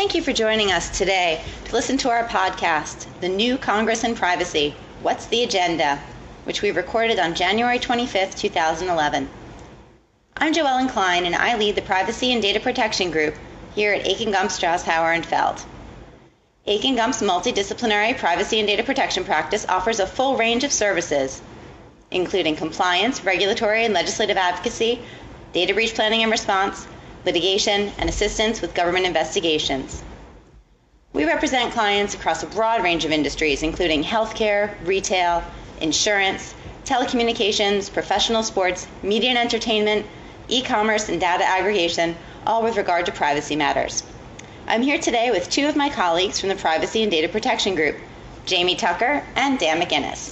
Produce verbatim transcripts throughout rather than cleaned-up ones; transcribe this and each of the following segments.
Thank you for joining us today to listen to our podcast, The New Congress and Privacy, What's the Agenda?, which we recorded on January twenty-fifth, two thousand eleven. I'm Joellen Klein, and I lead the Privacy and Data Protection Group here at Akin Gump Strauss Hauer and Feld. Akin Gump's multidisciplinary privacy and data protection practice offers a full range of services, including compliance, regulatory and legislative advocacy, data breach planning and response, litigation, and assistance with government investigations. We represent clients across a broad range of industries, including healthcare, retail, insurance, telecommunications, professional sports, media and entertainment, e-commerce, and data aggregation, all with regard to privacy matters. I'm here today with two of my colleagues from the Privacy and Data Protection Group, Jamie Tucker and Dan McInnes.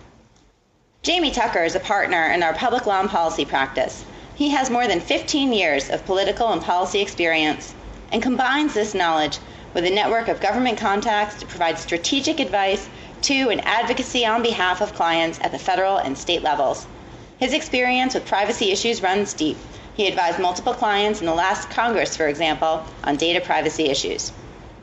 Jamie Tucker is a partner in our public law and policy practice. He has more than fifteen years of political and policy experience and combines this knowledge with a network of government contacts to provide strategic advice to and advocacy on behalf of clients at the federal and state levels. His experience with privacy issues runs deep. He advised multiple clients in the last Congress, for example, on data privacy issues.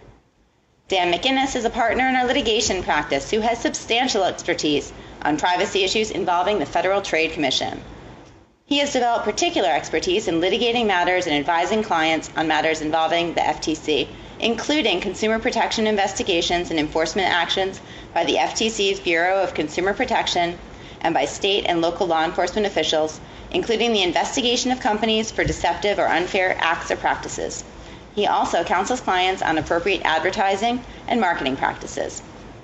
Dan McInnes is a partner in our litigation practice who has substantial expertise on privacy issues involving the Federal Trade Commission. He has developed particular expertise in litigating matters and advising clients on matters involving the F T C, including consumer protection investigations and enforcement actions by the F T C's Bureau of Consumer Protection and by state and local law enforcement officials, including the investigation of companies for deceptive or unfair acts or practices. He also counsels clients on appropriate advertising and marketing practices.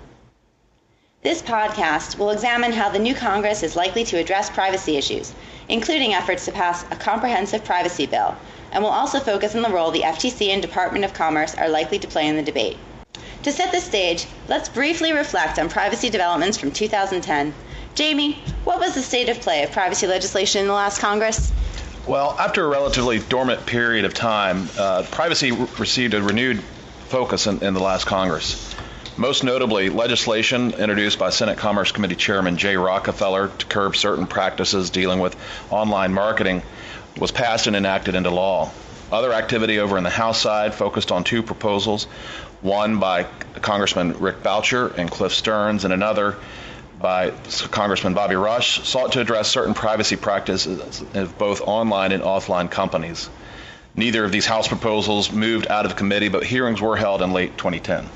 This podcast will examine how the new Congress is likely to address privacy issues, including efforts to pass a comprehensive privacy bill, and will also focus on the role the F T C and Department of Commerce are likely to play in the debate. To set the stage, let's briefly reflect on privacy developments from two thousand ten. Jamie, what was the state of play of privacy legislation in the last Congress? Well, after a relatively dormant period of time, uh, privacy re- received a renewed focus in, in the last Congress. Most notably, legislation introduced by Senate Commerce Committee Chairman Jay Rockefeller to curb certain practices dealing with online marketing was passed and enacted into law. Other activity over in the House side focused on two proposals, one by Congressman Rick Boucher and Cliff Stearns, and another by Congressman Bobby Rush, sought to address certain privacy practices of both online and offline companies. Neither of these House proposals moved out of committee, but hearings were held in late twenty ten.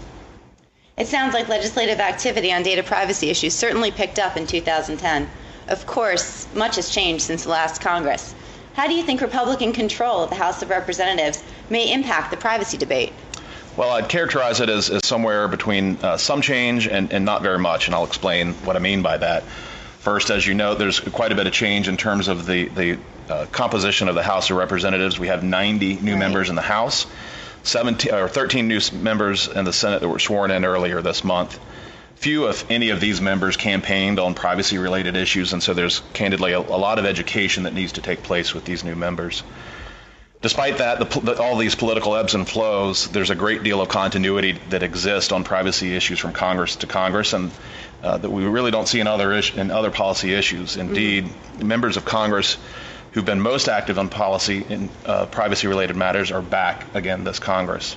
It sounds like legislative activity on data privacy issues certainly picked up in two thousand ten. Of course, much has changed since the last Congress. How do you think Republican control of the House of Representatives may impact the privacy debate? Well, I'd characterize it as, as somewhere between uh, some change and, and not very much, and I'll explain what I mean by that. First, as you know, there's quite a bit of change in terms of the, the uh, composition of the House of Representatives. We have ninety new right. members in the House, seventeen or thirteen new members in the Senate that were sworn in earlier this month. Few, if any, of these members campaigned on privacy-related issues, and so there's candidly a, a lot of education that needs to take place with these new members. Despite that, the, the, all these political ebbs and flows, there's a great deal of continuity that exists on privacy issues from Congress to Congress, and uh, that we really don't see in other is- in other policy issues. Indeed, mm-hmm. members of Congress who've been most active on policy in uh, privacy-related matters are back again this Congress.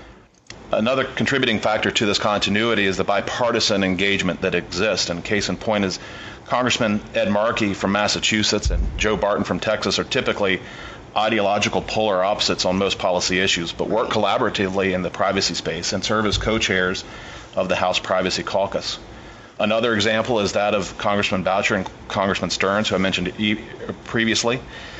Another contributing factor to this continuity is the bipartisan engagement that exists, and case in point is Congressman Ed Markey from Massachusetts and Joe Barton from Texas are typically ideological polar opposites on most policy issues, but work collaboratively in the privacy space and serve as co-chairs of the House Privacy Caucus. Another example is that of Congressman Boucher and Congressman Stearns, who I mentioned previously.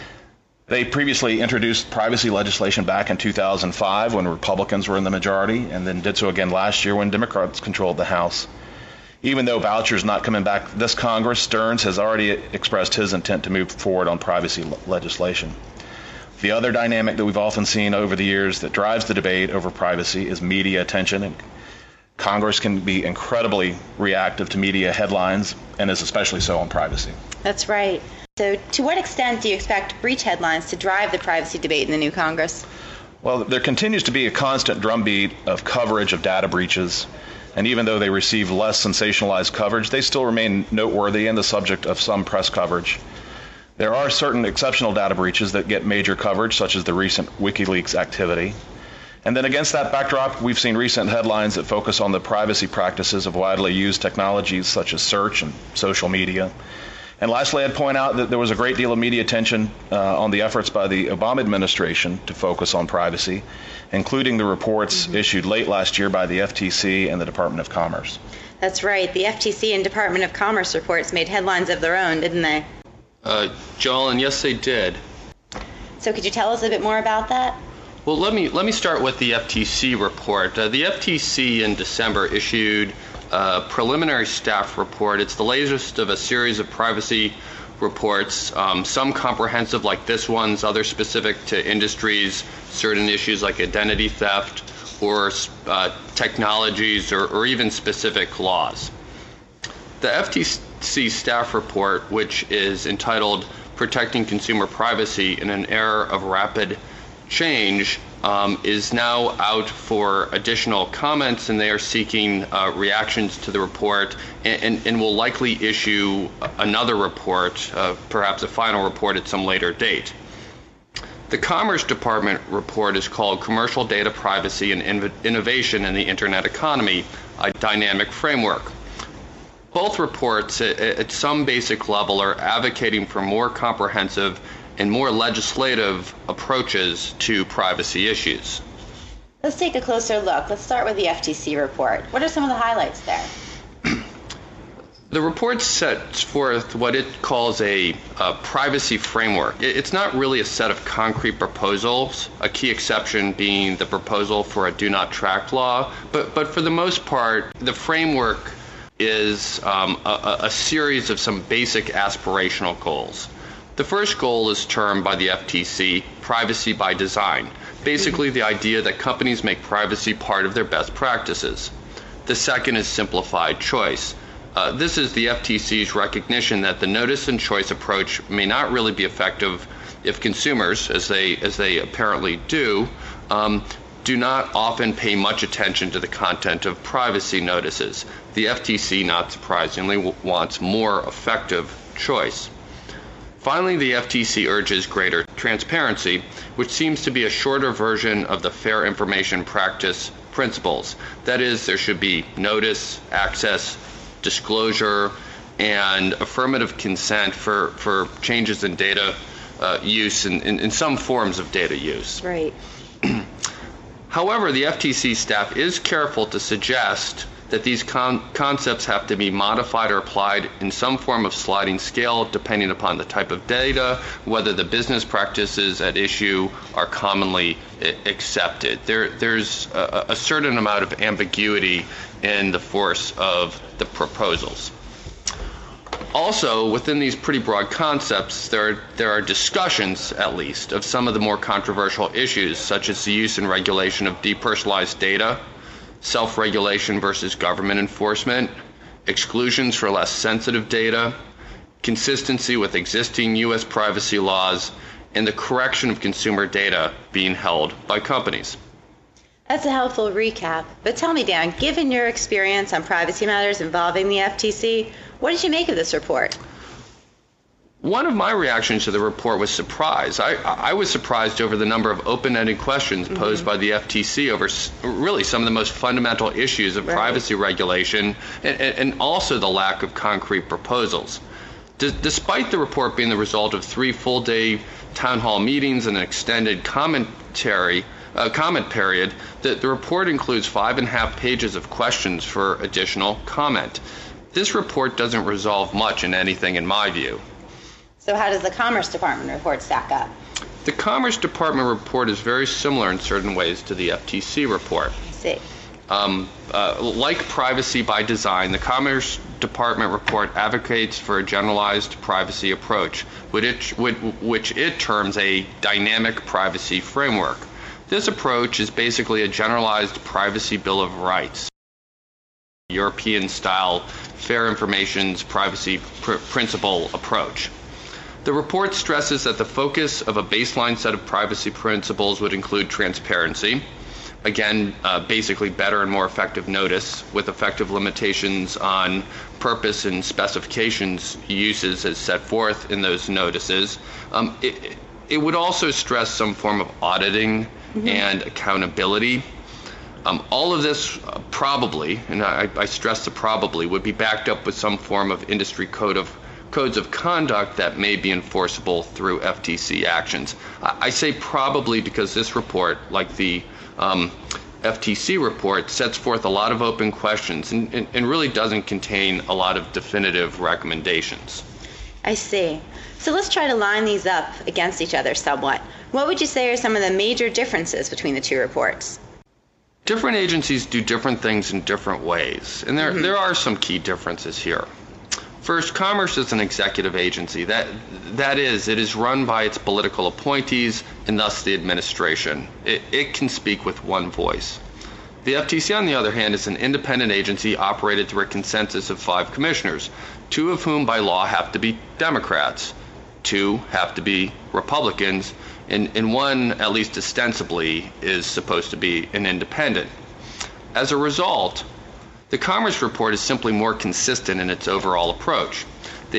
They previously introduced privacy legislation back in two thousand five when Republicans were in the majority, and then did so again last year when Democrats controlled the House. Even though Boucher's not coming back this Congress, Stearns has already expressed his intent to move forward on privacy legislation. The other dynamic that we've often seen over the years that drives the debate over privacy is media attention. And Congress can be incredibly reactive to media headlines, and is especially so on privacy. That's right. So to what extent do you expect breach headlines to drive the privacy debate in the new Congress? Well, there continues to be a constant drumbeat of coverage of data breaches, and even though they receive less sensationalized coverage, they still remain noteworthy and the subject of some press coverage. There are certain exceptional data breaches that get major coverage, such as the recent WikiLeaks activity. And then against that backdrop, we've seen recent headlines that focus on the privacy practices of widely used technologies such as search and social media. And lastly, I'd point out that there was a great deal of media attention uh, on the efforts by the Obama administration to focus on privacy, including the reports mm-hmm. issued late last year by the F T C and the Department of Commerce. That's right. The F T C and Department of Commerce reports made headlines of their own, didn't they? Uh, Joel, and yes, they did. So could you tell us a bit more about that? Well, let me let me start with the F T C report. Uh, the F T C in December issued a preliminary staff report. It's the latest of a series of privacy reports, um, some comprehensive like this one's, others specific to industries, certain issues like identity theft, or uh, technologies, or, or even specific laws. The F T C staff report, which is entitled Protecting Consumer Privacy in an Era of Rapid Change, um, is now out for additional comments, and they are seeking uh, reactions to the report, and, and, and will likely issue another report, uh, perhaps a final report at some later date. The Commerce Department report is called Commercial Data Privacy and Inno- Innovation in the Internet Economy, a Dynamic Framework. Both reports, at, at some basic level, are advocating for more comprehensive and more legislative approaches to privacy issues. Let's take a closer look. Let's start with the F T C report. What are some of the highlights there? The report sets forth what it calls a, a privacy framework. It's not really a set of concrete proposals, a key exception being the proposal for a do not track law, but, but for the most part, the framework is um, a, a series of some basic aspirational goals. The first goal is termed by the F T C privacy by design, basically the idea that companies make privacy part of their best practices. The second is simplified choice. Uh, this is the F T C's recognition that the notice and choice approach may not really be effective if consumers, as they as they apparently do, um, do not often pay much attention to the content of privacy notices. The F T C, not surprisingly, w- wants more effective choice. Finally, the F T C urges greater transparency, which seems to be a shorter version of the fair information practice principles. That is, there should be notice, access, disclosure, and affirmative consent for, for changes in data uh, use and in, in some forms of data use. Right. However, the F T C staff is careful to suggest that these con- concepts have to be modified or applied in some form of sliding scale depending upon the type of data, whether the business practices at issue are commonly I- accepted. There, there's a, a certain amount of ambiguity in the force of the proposals. Also, within these pretty broad concepts, there, there are discussions, at least, of some of the more controversial issues, such as the use and regulation of depersonalized data, self-regulation versus government enforcement, exclusions for less sensitive data, consistency with existing U S privacy laws, and the correction of consumer data being held by companies. That's a helpful recap. But tell me, Dan, given your experience on privacy matters involving the F T C, what did you make of this report? One of my reactions to the report was surprise. I, I was surprised over the number of open-ended questions posed mm-hmm. by the F T C over really some of the most fundamental issues of right. privacy regulation, and, and also the lack of concrete proposals. D- despite the report being the result of three full-day town hall meetings and an extended commentary, uh, comment period, the, the report includes five and a half pages of questions for additional comment. This report doesn't resolve much in anything, in my view. So how does the Commerce Department report stack up? The Commerce Department report is very similar in certain ways to the F T C report. I see. Um, uh, like privacy by design, the Commerce Department report advocates for a generalized privacy approach, which it, which it terms a dynamic privacy framework. This approach is basically a generalized privacy bill of rights, European-style fair information's privacy pr- principle approach. The report stresses that the focus of a baseline set of privacy principles would include transparency, again, uh, basically better and more effective notice with effective limitations on purpose and specifications uses as set forth in those notices. Um, it, it would also stress some form of auditing mm-hmm. and accountability. Um, all of this uh, probably, and I, I stress the probably, would be backed up with some form of industry code of codes of conduct that may be enforceable through F T C actions. I, I say probably because this report, like the um, F T C report, sets forth a lot of open questions and, and, and really doesn't contain a lot of definitive recommendations. I see. So let's try to line these up against each other somewhat. What would you say are some of the major differences between the two reports? Different agencies do different things in different ways, and there, mm-hmm. there are some key differences here. First, Commerce is an executive agency. That, that is, it is run by its political appointees and thus the administration. It, it can speak with one voice. The F T C, on the other hand, is an independent agency operated through a consensus of five commissioners, two of whom by law have to be Democrats, two have to be Republicans, and, and one, at least ostensibly, is supposed to be an independent. As a result, the Commerce report is simply more consistent in its overall approach. The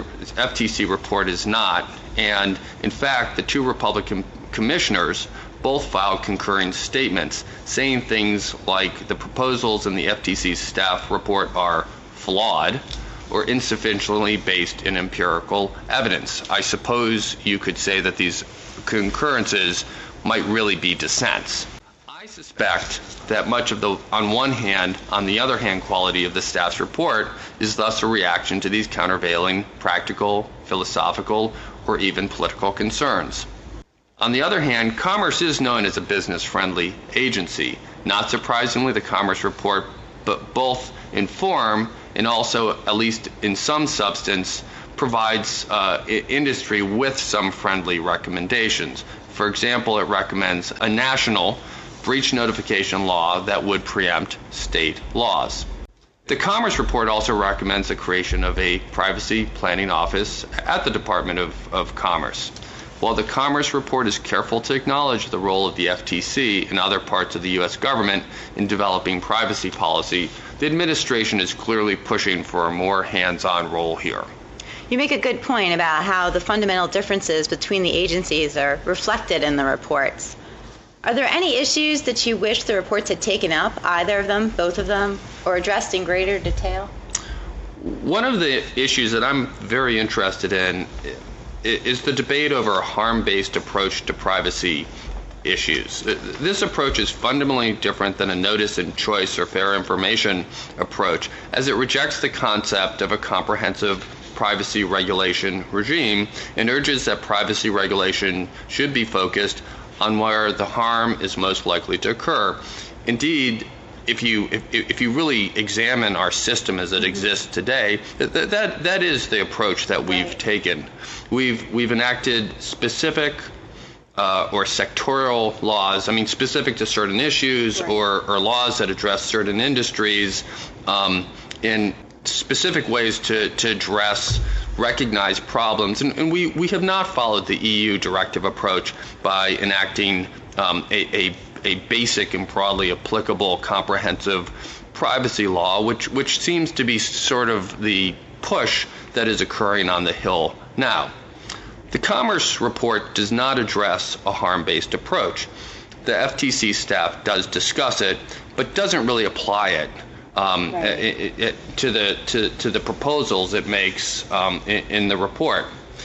F T C report is not, and in fact, the two Republican commissioners both filed concurring statements saying things like the proposals in the F T C's staff report are flawed or insufficiently based in empirical evidence. I suppose you could say that these concurrences might really be dissents. I suspect that much of the on one hand, on the other hand quality of the staff's report is thus a reaction to these countervailing practical, philosophical, or even political concerns. On the other hand, Commerce is known as a business-friendly agency. Not surprisingly, the Commerce report, but both in form and also, at least in some substance, provides uh, industry with some friendly recommendations. For example, it recommends a national breach notification law that would preempt state laws. The Commerce report also recommends the creation of a privacy planning office at the Department of, of Commerce. While the Commerce report is careful to acknowledge the role of the F T C and other parts of the U S government in developing privacy policy, the administration is clearly pushing for a more hands-on role here. You make a good point about how the fundamental differences between the agencies are reflected in the reports. Are there any issues that you wish the reports had taken up, either of them, both of them, or addressed in greater detail? One of the issues that I'm very interested in is the debate over a harm-based approach to privacy issues. This approach is fundamentally different than a notice and choice or fair information approach, as it rejects the concept of a comprehensive privacy regulation regime and urges that privacy regulation should be focused on where the harm is most likely to occur. Indeed, if you if, if you really examine our system as it mm-hmm. exists today, that, that that is the approach that we've right. taken. We've we've enacted specific uh, or sectorial laws. I mean, specific to certain issues right. or or laws that address certain industries um, in specific ways to to address recognized problems. And, and we we have not followed the E U directive approach by enacting um, a, a a basic and broadly applicable comprehensive privacy law, which which seems to be sort of the push that is occurring on the Hill now. The Commerce report does not address a harm-based approach. The F T C staff does discuss it, but doesn't really apply it um, right. it, it, it, to the to, to the proposals it makes um, in, in the report.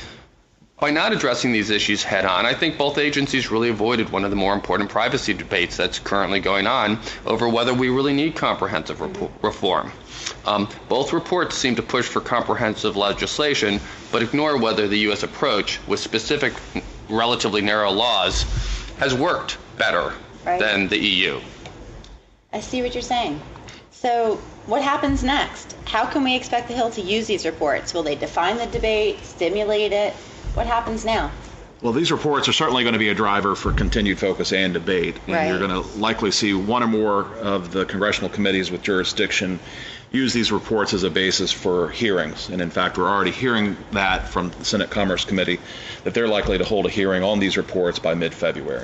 By not addressing these issues head-on, I think both agencies really avoided one of the more important privacy debates that's currently going on over whether we really need comprehensive rep- reform. Um, both reports seem to push for comprehensive legislation, but ignore whether the U S approach with specific, relatively narrow laws has worked better right. than the E U. I see what you're saying. So what happens next? How can we expect the Hill to use these reports? Will they define the debate, stimulate it? What happens now? Well, these reports are certainly going to be a driver for continued focus and debate. And right. you're going to likely see one or more of the congressional committees with jurisdiction use these reports as a basis for hearings. And in fact, we're already hearing that from the Senate Commerce Committee, that they're likely to hold a hearing on these reports by mid-February.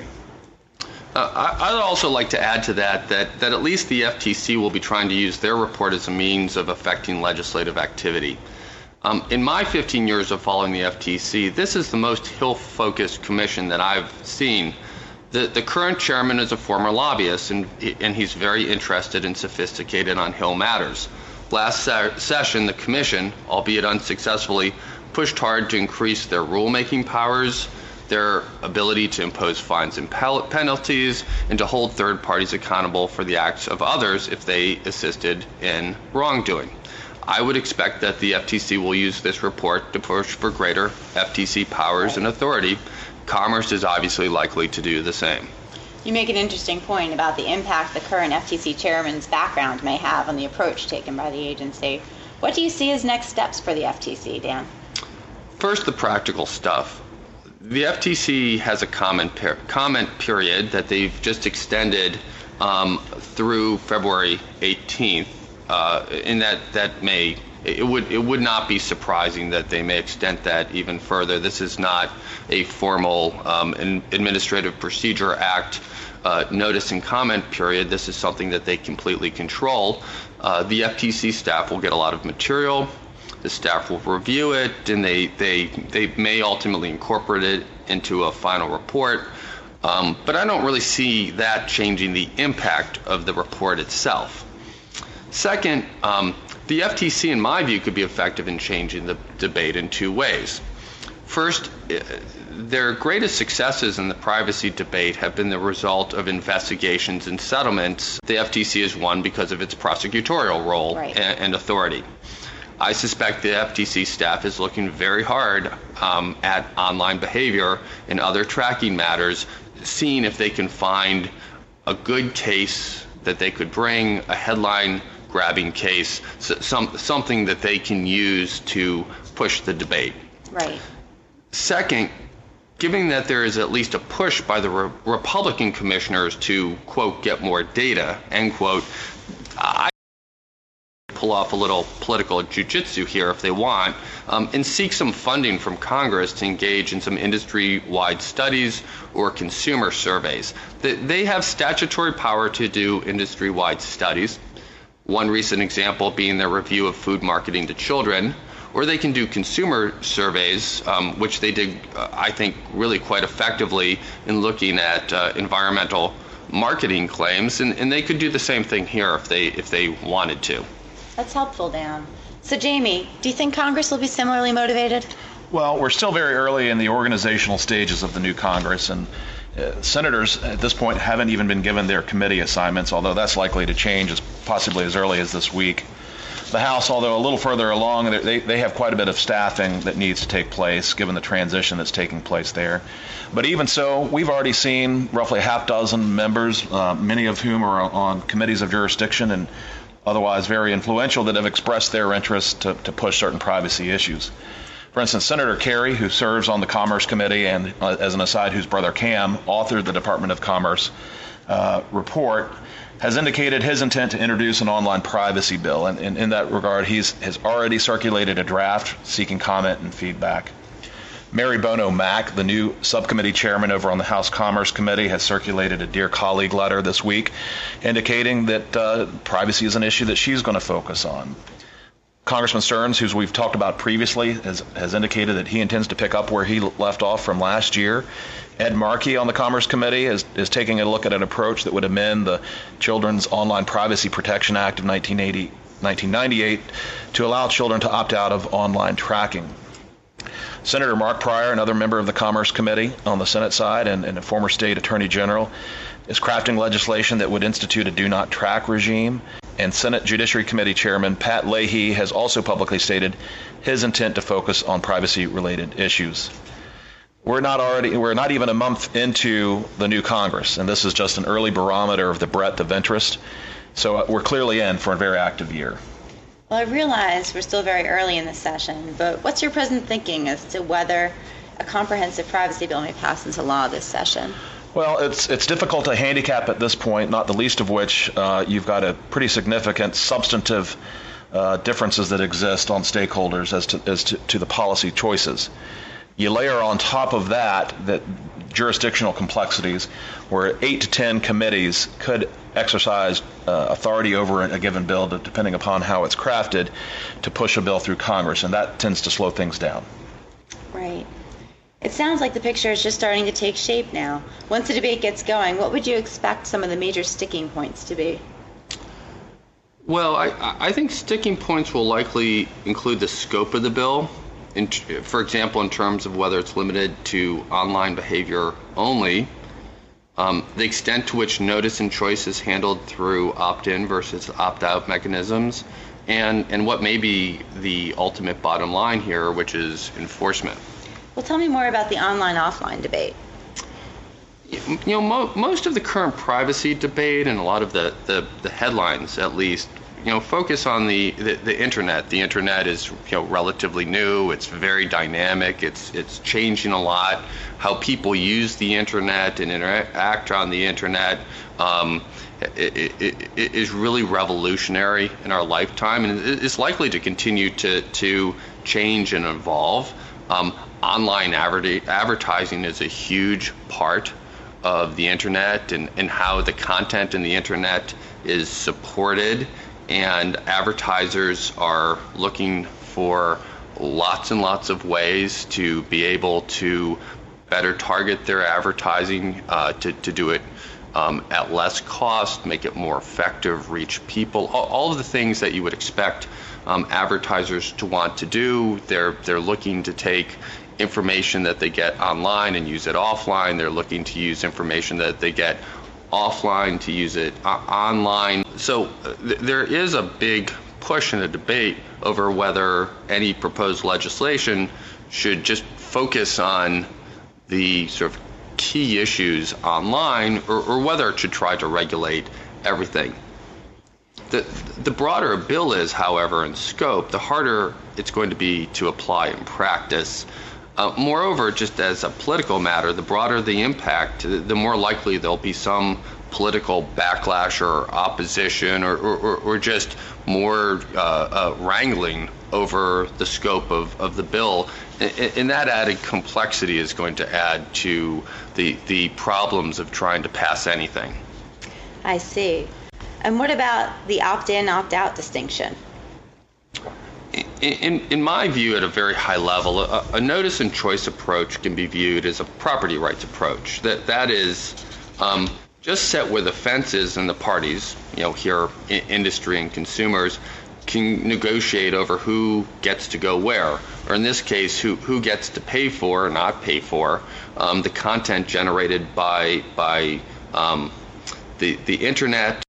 Uh, I'd also like to add to that, that that at least the F T C will be trying to use their report as a means of affecting legislative activity. Um, in my fifteen years of following the F T C, this is the most Hill-focused commission that I've seen. The, the current chairman is a former lobbyist, and, and he's very interested in sophisticated on-Hill matters. Last se- session, the commission, albeit unsuccessfully, pushed hard to increase their rulemaking powers, their ability to impose fines and pel- penalties, and to hold third parties accountable for the acts of others if they assisted in wrongdoing. I would expect that the F T C will use this report to push for greater F T C powers and authority. Commerce is obviously likely to do the same. You make an interesting point about the impact the current F T C chairman's background may have on the approach taken by the agency. What do you see as next steps for the F T C, Dan? First, the practical stuff. The F T C has a comment, per- comment period that they've just extended um, through February eighteenth. Uh, in that that may it would it would not be surprising that they may extend that even further. This is not a formal um, Administrative Procedure Act uh, notice and comment period. This is something that they completely control. Uh, the F T C staff will get a lot of material. The staff will review it, and they they they may ultimately incorporate it into a final report. Um, but I don't really see that changing the impact of the report itself. Second, um, the F T C, in my view, could be effective in changing the debate in two ways. First, their greatest successes in the privacy debate have been the result of investigations and settlements the F T C has won because of its prosecutorial role right. and, and authority. I suspect the F T C staff is looking very hard um, at online behavior and other tracking matters, seeing if they can find a good case that they could bring, a headline grabbing case, some, something that they can use to push the debate. Right. Second, given that there is at least a push by the re- Republican commissioners to, quote, get more data, end quote, I pull off a little political jiu-jitsu here if they want, um, and seek some funding from Congress to engage in some industry-wide studies or consumer surveys. They have statutory power to do industry-wide studies, one recent example being their review of food marketing to children, or they can do consumer surveys, um, which they did, uh, I think, really quite effectively in looking at uh, environmental marketing claims, and, and they could do the same thing here if they if they wanted to. That's helpful, Dan. So, Jamie, do you think Congress will be similarly motivated? Well, we're still very early in the organizational stages of the new Congress, and uh, senators at this point haven't even been given their committee assignments, although that's likely to change as possibly as early as this week. The House, although a little further along, they, they have quite a bit of staffing that needs to take place given the transition that's taking place there. But even so, we've already seen roughly a half dozen members, uh, many of whom are on committees of jurisdiction and otherwise very influential, that have expressed their interest to, to push certain privacy issues. For instance, Senator Kerry, who serves on the Commerce Committee and, uh, as an aside, whose brother Cam authored the Department of Commerce uh, report, has indicated his intent to introduce an online privacy bill. And, and in that regard, he has already circulated a draft seeking comment and feedback. Mary Bono Mack, the new subcommittee chairman over on the House Commerce Committee, has circulated a Dear Colleague letter this week indicating that uh, privacy is an issue that she's going to focus on. Congressman Stearns, who we've talked about previously, has, has indicated that he intends to pick up where he left off from last year. Ed Markey on the Commerce Committee is, is taking a look at an approach that would amend the Children's Online Privacy Protection Act of nineteen ninety-eight to allow children to opt out of online tracking. Senator Mark Pryor, another member of the Commerce Committee on the Senate side and, and a former state attorney general, is crafting legislation that would institute a do not track regime. And Senate Judiciary Committee Chairman Pat Leahy has also publicly stated his intent to focus on privacy-related issues. We're not already, we're not even a month into the new Congress, and this is just an early barometer of the breadth of interest. So we're clearly in for a very active year. Well, I realize we're still very early in the session, but what's your present thinking as to whether a comprehensive privacy bill may pass into law this session? Well, it's it's difficult to handicap at this point, not the least of which uh, you've got a pretty significant substantive uh, differences that exist on stakeholders as to as to, to the policy choices. You layer on top of that that jurisdictional complexities where eight to ten committees could exercise uh, authority over a given bill, depending upon how it's crafted, to push a bill through Congress, and that tends to slow things down. Right. It sounds like the picture is just starting to take shape now. Once the debate gets going, what would you expect some of the major sticking points to be? Well, I, I think sticking points will likely include the scope of the bill. In, for example, in terms of whether it's limited to online behavior only, um, the extent to which notice and choice is handled through opt-in versus opt-out mechanisms, and, and what may be the ultimate bottom line here, which is enforcement. Well, tell me more about the online-offline debate. You know, mo- most of the current privacy debate and a lot of the, the, the headlines, at least, you know, focus on the, the, the internet. The internet is, you know, relatively new. It's very dynamic. It's it's changing a lot. How people use the internet and interact on the internet um, it, it, it is really revolutionary in our lifetime, and it's likely to continue to to change and evolve. Um, online adver- advertising is a huge part of the internet, and, and how the content in the internet is supported, and advertisers are looking for lots and lots of ways to be able to better target their advertising, uh, to, to do it um, at less cost, make it more effective, reach people, all, all of the things that you would expect um, advertisers to want to do. They're, they're looking to take information that they get online and use it offline. They're looking to use information that they get offline to use it uh, online. So uh, th- there is a big push in a debate over whether any proposed legislation should just focus on the sort of key issues online, or, or whether it should try to regulate everything. The, the broader a bill is, however, in scope, the harder it's going to be to apply in practice. Uh, moreover, just as a political matter, the broader the impact, the more likely there'll be some political backlash or opposition, or, or, or just more uh, uh, wrangling over the scope of, of the bill. And that added complexity is going to add to the, the problems of trying to pass anything. I see. And what about the opt-in, opt-out distinction? In, in my view, at a very high level, a, a notice and choice approach can be viewed as a property rights approach. That that is um, just set where the fence is, and the parties, you know, here, I- industry and consumers, can negotiate over who gets to go where, or in this case, who who gets to pay for or not pay for um, the content generated by by um, the the internet,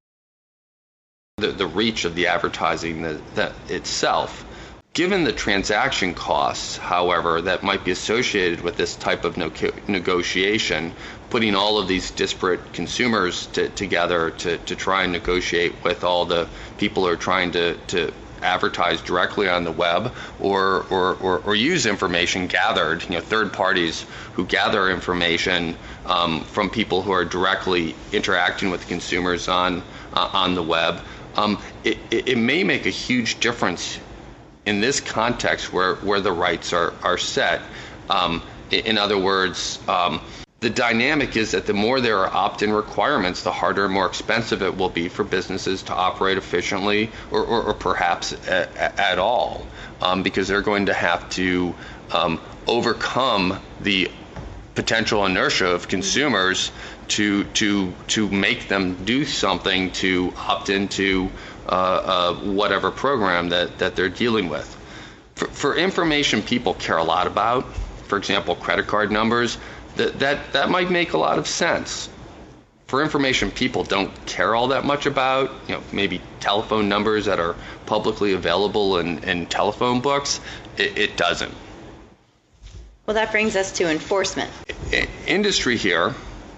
the the reach of the advertising that, that itself. Given the transaction costs, however, that might be associated with this type of no- negotiation, putting all of these disparate consumers to, together to, to try and negotiate with all the people who are trying to, to advertise directly on the web, or, or, or, or use information gathered, you know, third parties who gather information um, from people who are directly interacting with consumers on, uh, on the web. Um, it, it, it may make a huge difference in this context where, where the rights are, are set. Um, in other words, um, the dynamic is that the more there are opt-in requirements, the harder and more expensive it will be for businesses to operate efficiently, or, or, or perhaps a, at all, um, because they're going to have to um, overcome the potential inertia of consumers to to to make them do something to opt into uh, uh, whatever program that, that they're dealing with. For, for information people care a lot about, for example, credit card numbers, that, that, that might make a lot of sense. For information people don't care all that much about, you know, maybe telephone numbers that are publicly available in, in telephone books, it, it doesn't. Well, that brings us to enforcement. I, industry here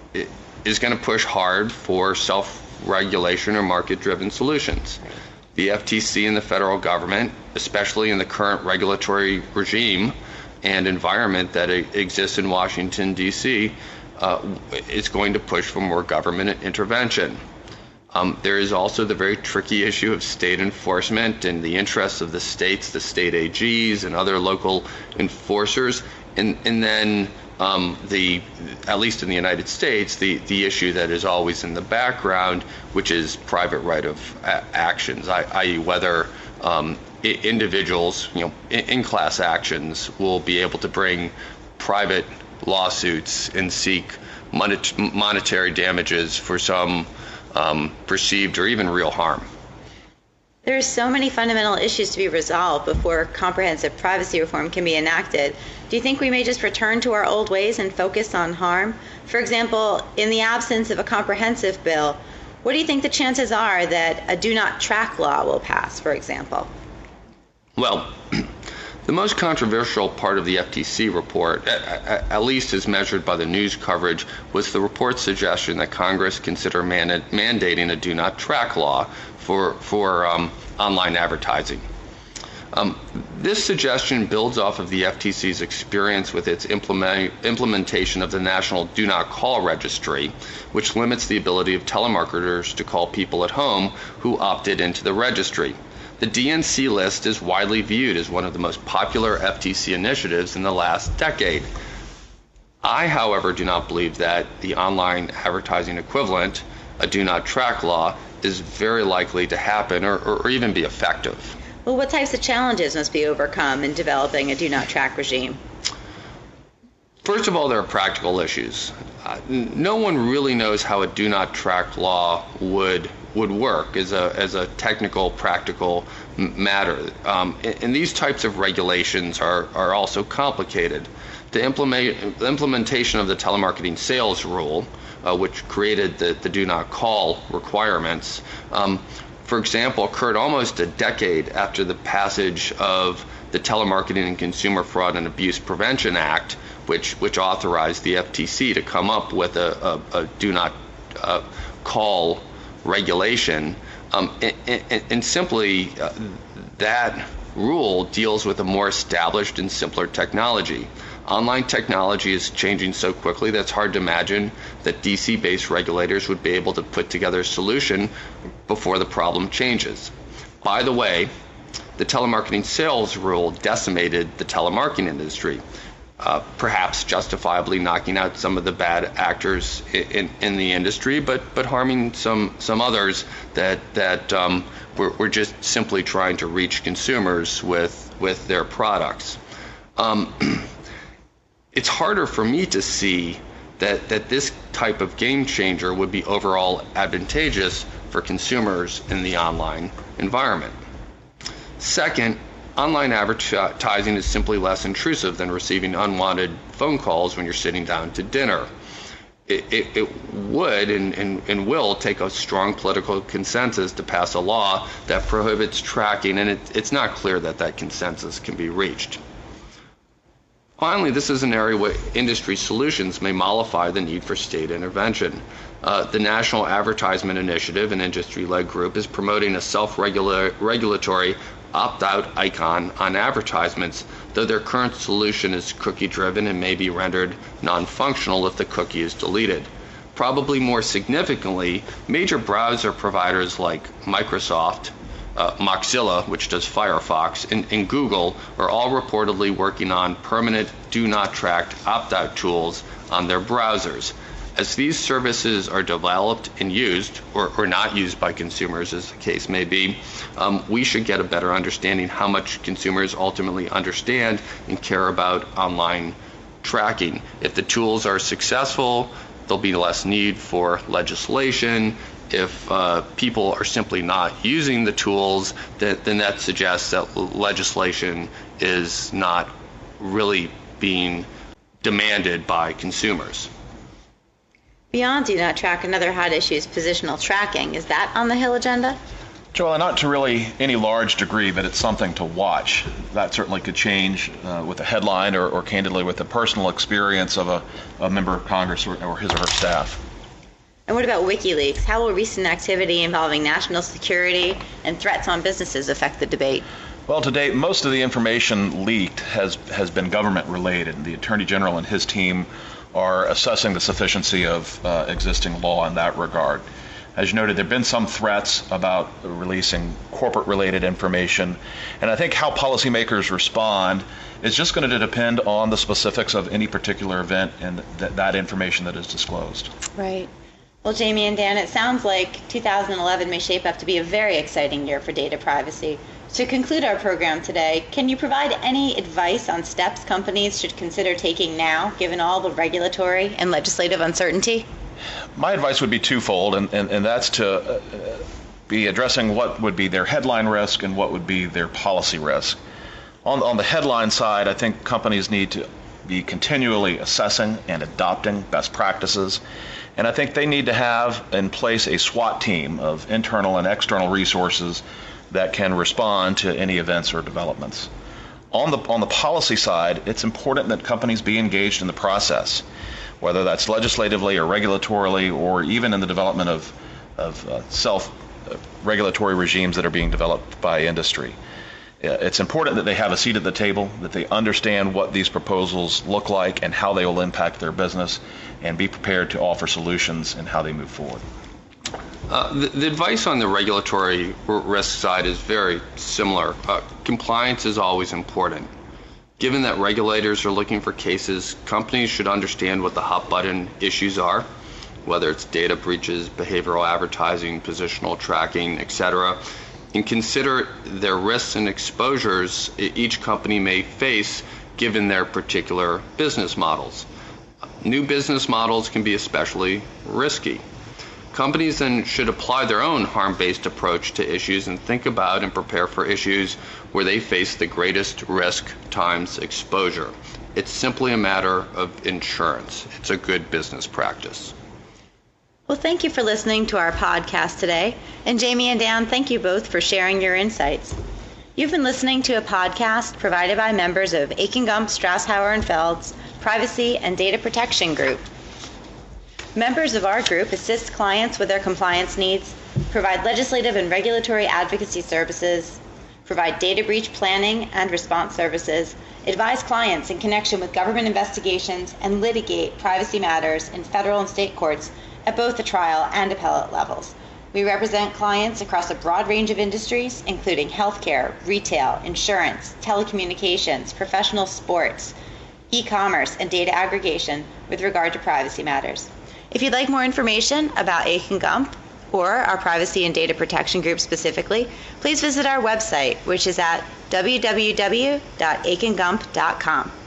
is going to push hard for self-regulation or market-driven solutions. The F T C and the federal government, especially in the current regulatory regime and environment that exists in Washington, D C, uh, is going to push for more government intervention. Um, there is also the very tricky issue of state enforcement and the interests of the states, the state A Gs, and other local enforcers, and, and then Um, the, at least in the United States, the, the issue that is always in the background, which is private right of a- actions, that is whether um, I- individuals, you know, in, in class actions will be able to bring private lawsuits and seek monet- monetary damages for some um, perceived or even real harm. There are so many fundamental issues to be resolved before comprehensive privacy reform can be enacted. Do you think we may just return to our old ways and focus on harm? For example, in the absence of a comprehensive bill, what do you think the chances are that a do not track law will pass, for example? Well, the most controversial part of the F T C report, at, at least as measured by the news coverage, was the report's suggestion that Congress consider man- mandating a do not track law for, for um, online advertising. Um, this suggestion builds off of the F T C's experience with its implement, implementation of the National Do Not Call Registry, which limits the ability of telemarketers to call people at home who opted into the registry. The D N C list is widely viewed as one of the most popular F T C initiatives in the last decade. I, however, do not believe that the online advertising equivalent, a do not track law, is very likely to happen or, or, or even be effective. Well, what types of challenges must be overcome in developing a do not track regime? First of all, there are practical issues. Uh, no one really knows how a do not track law would would work as a as a technical, practical m- matter. Um, and, and these types of regulations are, are also complicated. The implement, the implementation of the telemarketing sales rule, uh, which created the, the do not call requirements, um, for example, occurred almost a decade after the passage of the Telemarketing and Consumer Fraud and Abuse Prevention Act, which which authorized the F T C to come up with a, a, a do not uh, call regulation. Um, and, and, and simply uh, that rule deals with a more established and simpler technology. Online technology is changing so quickly that it's hard to imagine that D C-based regulators would be able to put together a solution before the problem changes. By the way, the telemarketing sales rule decimated the telemarketing industry, uh, perhaps justifiably knocking out some of the bad actors in, in, in the industry, but but harming some some others that that um, were, were just simply trying to reach consumers with with their products. Um, it's harder for me to see that that this type of game changer would be overall advantageous for consumers in the online environment. Second, online advertising is simply less intrusive than receiving unwanted phone calls when you're sitting down to dinner. It, it, it would and, and, and will take a strong political consensus to pass a law that prohibits tracking, and it, it's not clear that that consensus can be reached. Finally, this is an area where industry solutions may mollify the need for state intervention. Uh, the National Advertisement Initiative, an industry-led group, is promoting a self-regulatory opt-out icon on advertisements, though their current solution is cookie-driven and may be rendered non-functional if the cookie is deleted. Probably more significantly, major browser providers like Microsoft, Uh, Mozilla, which does Firefox, and, and Google are all reportedly working on permanent do-not-track opt-out tools on their browsers. As these services are developed and used, or, or not used by consumers, as the case may be, um, we should get a better understanding how much consumers ultimately understand and care about online tracking. If the tools are successful, there'll be less need for legislation. If uh, people are simply not using the tools, that, then that suggests that legislation is not really being demanded by consumers. Beyond do not track, another hot issue is positional tracking. Is that on the Hill agenda? Joella, not to really any large degree, but it's something to watch. That certainly could change uh, with a headline or, or candidly with the personal experience of a, a member of Congress or, or his or her staff. And what about WikiLeaks? How will recent activity involving national security and threats on businesses affect the debate? Well, to date, most of the information leaked has, has been government-related. The Attorney General and his team are assessing the sufficiency of uh, existing law in that regard. As you noted, there have been some threats about releasing corporate-related information, and I think how policymakers respond is just going to depend on the specifics of any particular event and th- that information that is disclosed. Right. Well, Jamie and Dan, it sounds like two thousand eleven may shape up to be a very exciting year for data privacy. To conclude our program today, can you provide any advice on steps companies should consider taking now, given all the regulatory and legislative uncertainty? My advice would be twofold, and, and, and that's to uh, be addressing what would be their headline risk and what would be their policy risk. On, on the headline side, I think companies need to be continually assessing and adopting best practices, and I think they need to have in place a SWAT team of internal and external resources that can respond to any events or developments. On the, on the policy side, it's important that companies be engaged in the process, whether that's legislatively or regulatorily, or even in the development of, of uh, self-regulatory regimes that are being developed by industry. It's important that they have a seat at the table, that they understand what these proposals look like and how they will impact their business, and be prepared to offer solutions and how they move forward. Uh, the, the advice on the regulatory r- risk side is very similar. Uh, compliance is always important. Given that regulators are looking for cases, companies should understand what the hot button issues are, whether it's data breaches, behavioral advertising, positional tracking, et cetera, and consider their risks and exposures each company may face given their particular business models. New business models can be especially risky. Companies then should apply their own harm-based approach to issues and think about and prepare for issues where they face the greatest risk times exposure. It's simply a matter of insurance. It's a good business practice. Well, thank you for listening to our podcast today. And Jamie and Dan, thank you both for sharing your insights. You've been listening to a podcast provided by members of Akin Gump, Strasshauer and Feld's Privacy and Data Protection Group. Members of our group assist clients with their compliance needs, provide legislative and regulatory advocacy services, provide data breach planning and response services, advise clients in connection with government investigations, and litigate privacy matters in federal and state courts at both the trial and appellate levels. We represent clients across a broad range of industries, including healthcare, retail, insurance, telecommunications, professional sports, e-commerce, and data aggregation with regard to privacy matters. If you'd like more information about Akin Gump or our Privacy and Data Protection Group specifically, please visit our website, which is at w w w dot akin gump dot com.